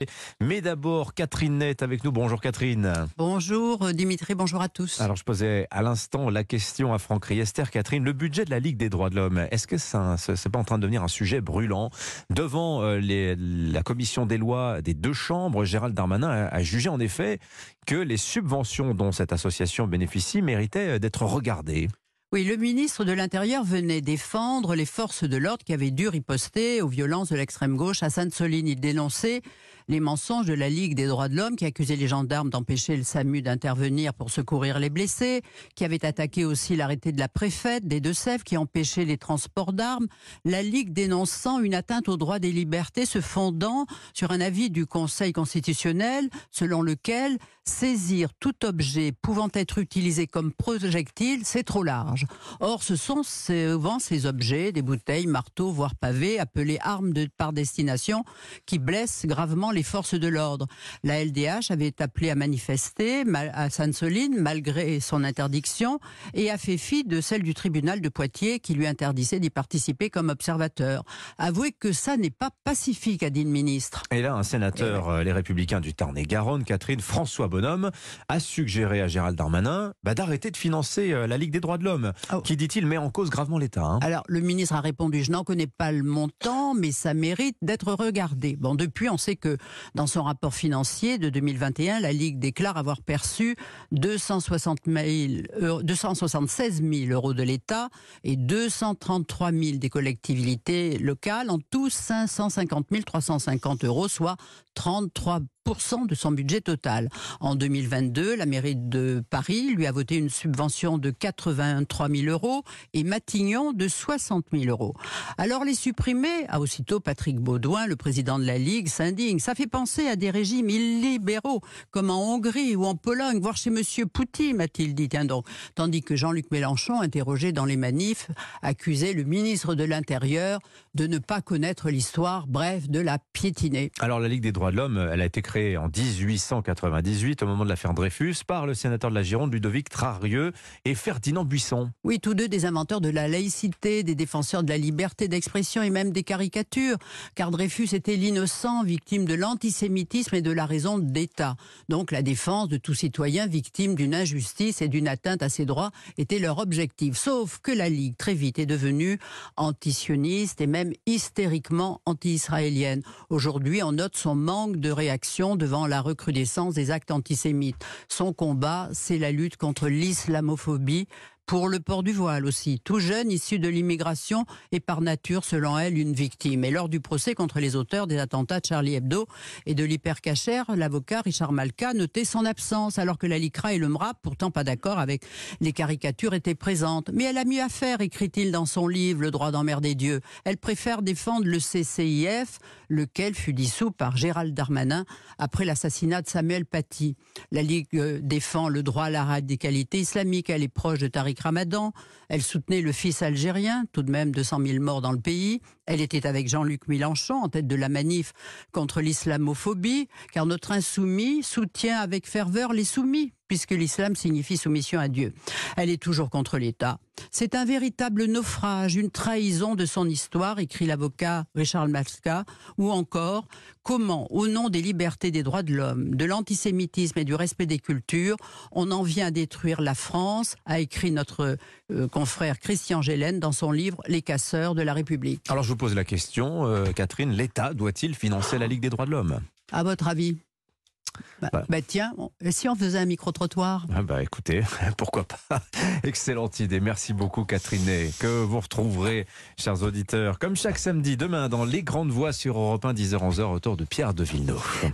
Mais d'abord, Catherine Ney avec nous. Bonjour Catherine. Bonjour Dimitri, bonjour à tous. Alors je posais à l'instant la question à Franck Riester. Catherine, le budget de la Ligue des droits de l'homme, est-ce que c'est pas en train de devenir un sujet brûlant? Devant la commission des lois des deux chambres, Gérald Darmanin a jugé en effet que les subventions dont cette association bénéficie méritaient d'être regardées. Oui, le ministre de l'Intérieur venait défendre les forces de l'ordre qui avaient dû riposter aux violences de l'extrême gauche à Sainte-Soline. Il dénonçait les mensonges de la Ligue des droits de l'homme qui accusait les gendarmes d'empêcher le SAMU d'intervenir pour secourir les blessés, qui avait attaqué aussi l'arrêté de la préfète des Deux-Sèvres qui empêchait les transports d'armes. La Ligue dénonçant une atteinte aux droits des libertés se fondant sur un avis du Conseil constitutionnel selon lequel saisir tout objet pouvant être utilisé comme projectile, c'est trop large. Or, ce sont souvent ces objets, des bouteilles, marteaux, voire pavés, appelés armes par destination, qui blessent gravement les forces de l'ordre. La LDH avait appelé à manifester à Sainte-Soline, malgré son interdiction, et a fait fi de celle du tribunal de Poitiers, qui lui interdisait d'y participer comme observateur. Avouez que ça n'est pas pacifique, a dit le ministre. Et là, un sénateur, les Républicains du Tarn-et-Garonne, Catherine, François Bonhomme, a suggéré à Gérald Darmanin d'arrêter de financer la Ligue des droits de l'homme, qui, dit-il, met en cause gravement l'État. Alors, le ministre a répondu, je n'en connais pas le montant, mais ça mérite d'être regardé. Bon, depuis, on sait que dans son rapport financier de 2021, la Ligue déclare avoir perçu 276 000 euros de l'État et 233 000 des collectivités locales, en tout 550 350 euros, soit 33% de son budget total. En 2022, la mairie de Paris lui a voté une subvention de 83 000 euros et Matignon de 60 000 euros. Alors les supprimer, a aussitôt Patrick Baudouin, le président de la Ligue, s'indigne. Ça fait penser à des régimes illibéraux, comme en Hongrie ou en Pologne, voire chez Monsieur Poutine, a-t-il dit. Tiens donc. Tandis que Jean-Luc Mélenchon, interrogé dans les manifs, accusait le ministre de l'Intérieur de ne pas connaître l'histoire, bref, de la piétiner. Alors la Ligue des droits de l'homme, elle a été créée en 1898, au moment de l'affaire Dreyfus, par le sénateur de la Gironde, Ludovic Trarieux, et Ferdinand Buisson. Oui, tous deux des inventeurs de la laïcité, des défenseurs de la liberté d'expression et même des caricatures. Car Dreyfus était l'innocent, victime de l'antisémitisme et de la raison d'État. Donc la défense de tout citoyen victime d'une injustice et d'une atteinte à ses droits était leur objectif. Sauf que la Ligue, très vite, est devenue antisioniste et même hystériquement anti-israélienne. Aujourd'hui, on note son manque de réaction devant la recrudescence des actes antisémites. Son combat, c'est la lutte contre l'islamophobie, pour le port du voile aussi. Tout jeune, issu de l'immigration, est par nature, selon elle, une victime. Et lors du procès contre les auteurs des attentats de Charlie Hebdo et de l'hypercacher, l'avocat Richard Malka notait son absence, alors que la LICRA et le MRAP, pourtant pas d'accord avec les caricatures, étaient présentes. Mais elle a mieux à faire, écrit-il dans son livre « Le droit d'emmerder Dieu ». Elle préfère défendre le CCIF, lequel fut dissous par Gérald Darmanin après l'assassinat de Samuel Paty. La Ligue défend le droit à la radicalité islamique. Elle est proche de Tariq Ramadan. Elle soutenait le fils algérien, tout de même 200 000 morts dans le pays. Elle était avec Jean-Luc Mélenchon en tête de la manif contre l'islamophobie, car notre insoumis soutient avec ferveur les soumis, puisque l'islam signifie soumission à Dieu. Elle est toujours contre l'État. C'est un véritable naufrage, une trahison de son histoire, écrit l'avocat Richard Malka, ou encore comment, au nom des libertés des droits de l'homme, de l'antisémitisme et du respect des cultures, on en vient à détruire la France, a écrit notre confrère Christian Gélène dans son livre Les casseurs de la République. Alors je vous pose la question, Catherine, l'État doit-il financer la Ligue des droits de l'homme? À votre avis? Tiens, et si on faisait un micro-trottoir? Écoutez, pourquoi pas. Excellente idée. Merci beaucoup Catherine Ney, que vous retrouverez, chers auditeurs, comme chaque samedi, demain, dans Les Grandes Voix sur Europe 1, 10h-11h, autour de Pierre de Villeneuve.